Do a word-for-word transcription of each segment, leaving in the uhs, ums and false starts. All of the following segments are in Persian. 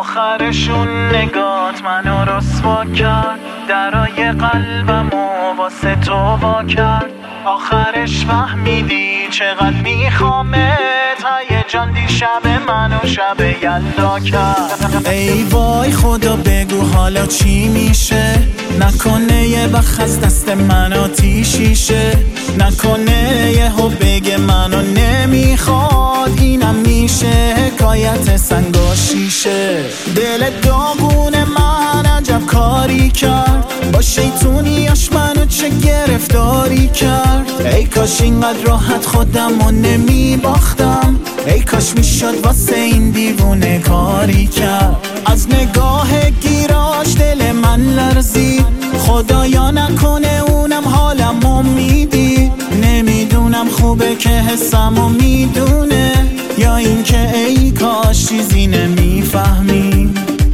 آخرشون نگات منو رسوا کرد، درای قلبمو واسه تو وا کرد. آخرش فهمیدی چقدر میخوامت، هیجان دیشب منو شب یلدا کرد. ای وای خدا بگو حالا چی میشه، نکنه یه وقت از دست من آتیشیشه، نکنه یه ها بگه منو نمیخواد، اینم میشه حکایت سنگاشیشه. دل داغون من عجب کاری کرد، با شیطونیاش منو چه گرفتاری کرد. ای کاش اینقدر راحت خودمو نمیباختم، ای کاش میشد واسه این دیوونه کاری کرد. از نگاه گیراش دل من لرزید، خدایا نکنه اونم حالمو میدید. نمیدونم خوبه که حسمو میدونه، یا اینکه ای کاش چیزی نمیفهمی.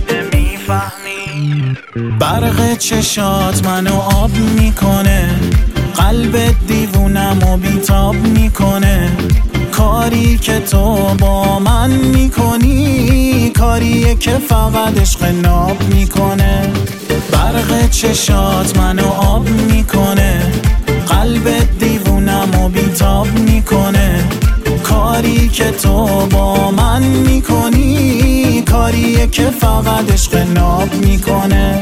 برق چشات منو آب میکنه، قلب دیوونمو بیتاب میکنه. کاری که تو با من میکنی، کاریه که فقط عشق ناب میکنه. برق چشات منو آب میکنه، قلب دیوونمو بیتاب میکنه. کاری که تو با من میکنی، کاریه که فقط عشق ناب میکنه.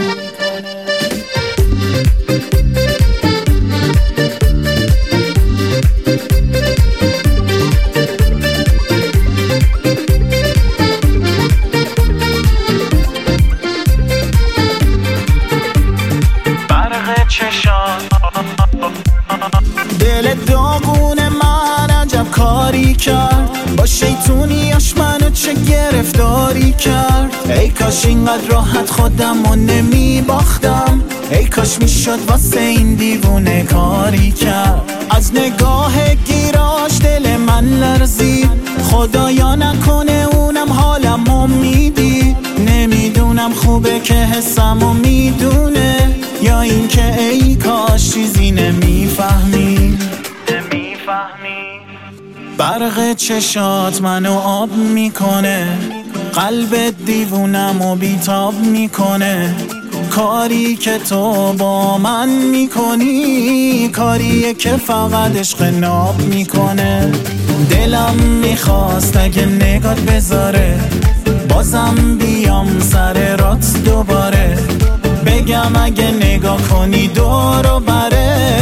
دل داغون من عجب کاری کرد، با شیطونیاش منو چه گرفتاری کرد. ای کاش اینقدر راحت خودمو نمیباختم، ای کاش میشد واسه این دیوونه کاری کرد. از نگاه گیراش دل من لرزید، خدایا نکنه اونم حالمو میدید. نمیدونم خوبه که حسمو میدونه، یا اینکه ای کاش چیزی نمیفهمی. برق چشات منو آب میکنه، قلب دیوونمو بیتاب میکنه. کاری که تو با من میکنی، کاریه که فقط عشق ناب میکنه. دلم میخواست اگه نگات بذاره، بازم بیام سر رات دوباره، بگم اگه نگاه کنی دور و بره،